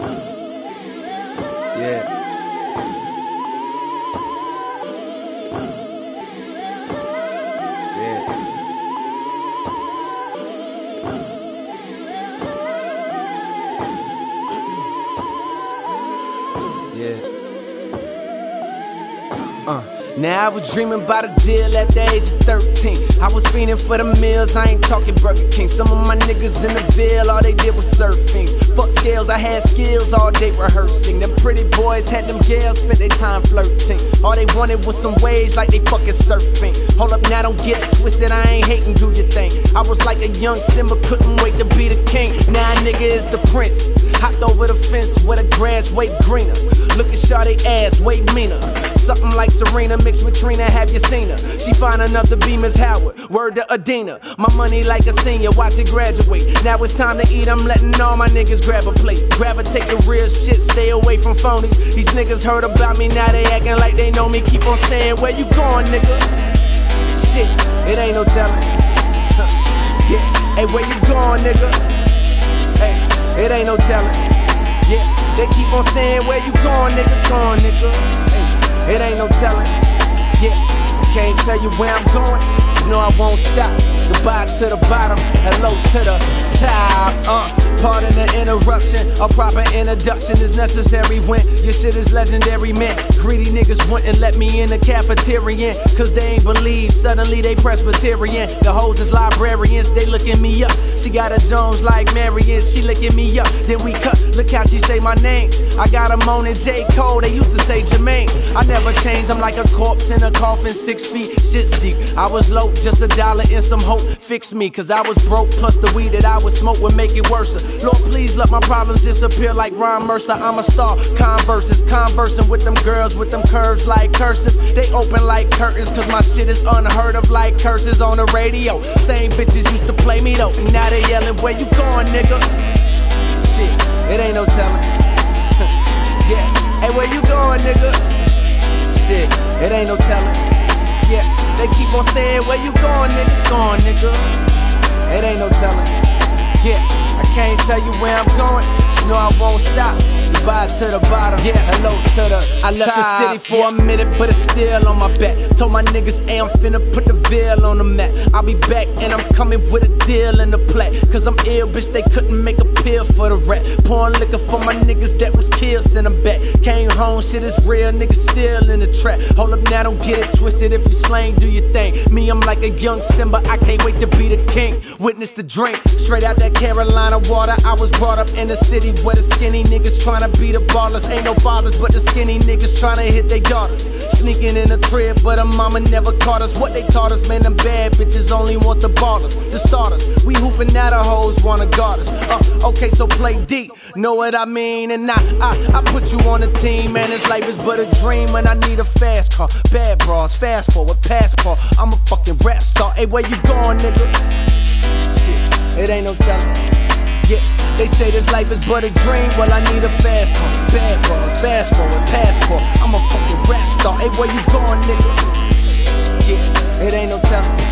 Yeah. Now I was dreaming about a deal at the age of 13. I was fiending for the meals, I ain't talking Burger King. Some of my niggas in the Ville, all they did was surfing. Fuck scales, I had skills all day rehearsing. Them pretty boys had them gals, spent their time flirting. All they wanted was some waves like they fucking surfing. Hold up, now don't get it twisted, I ain't hating, do your thing. I was like a young Simba, couldn't wait to be the king. Now a nigga is the prince. Hopped over the fence where the grass way greener. Look at Shawty ass, way meaner. Something like Serena mixed with Trina, have you seen her? She fine enough to be Miss Howard, word to Adina. My money like a senior, watch it graduate. Now it's time to eat, I'm letting all my niggas grab a plate. Gravitate the real shit, stay away from phonies. These niggas heard about me, now they acting like they know me. Keep on saying, where you going, nigga? Shit, it ain't no telling. Yeah, hey, where you going, nigga? Hey, it ain't no telling. Yeah, they keep on saying, where you going, nigga? Going, nigga. Hey, it ain't no telling. Yeah, can't tell you where I'm going. You know I won't stop. Goodbye to the bottom, hello to the top. Pardon the interruption, a proper introduction is necessary when your shit is legendary, man. Greedy niggas wouldn't let me in the cafeteria, cause they ain't believe, suddenly they Presbyterian. The hoes is librarians, they looking me up. She got a Jones like Marion, she licking me up. Then we cut, look how she say my name. I got a moan and J. Cole, they used to say Jermaine. I never changed, I'm like a corpse in a coffin, 6 feet, shit's deep. I was low, just $1 and some hope, fix me. Cause I was broke, plus the weed that I would smoke would make it worse. Lord, please let my problems disappear like Ron Mercer. I'm a star, converses, conversing with them girls with them curves like cursive. They open like curtains, cause my shit is unheard of like curses on the radio. Same bitches used to play me though, now they yelling, where you going, nigga? Shit, it ain't no telling. Yeah, hey, where you going, nigga? Shit, it ain't no telling. Yeah, they keep on saying, where you going, nigga? Going, nigga. It ain't no telling. Yeah, I can't tell you where I'm going. You know I won't stop. Goodbye to the bottom. Yeah, hello to the I left the city for a minute, but it's still on my back. Told my niggas, hey, I'm finna put the Ville on the map. I'll be back and I'm coming with a deal in the plat. Cause I'm ill, bitch, they couldn't make a pill for the rat. Pouring liquor for my niggas that was killed, send them back. Came home, shit is real, niggas still in the trap. Hold up now, don't get it twisted. If you slang, do your thing. Me, I'm like a young Simba, I can't wait to be the king. Witness the drink, straight out that Carolina water. I was brought up in the city where the skinny niggas tryna be the ballers. Ain't no fathers, but the skinny niggas tryna hit their daughters. Sneaking in the crib, but her mama never caught us. What they taught us, man, them bad bitches only want the ballers, the starters. We hooping now, the hoes wanna guard us. Okay, so play deep, know what I mean? And I put you on the team, man, this life is but a dream. And I need a fast car, bad bras, fast forward, passport. I'm a fucking rap star, hey, where you going, nigga? Shit, it ain't no telling. Yeah, they say this life is but a dream. Well, I need a fast car, bad bras, fast forward, passport. I'm a fucking rap star. Hey, where you going, nigga? Yeah, it ain't no telling.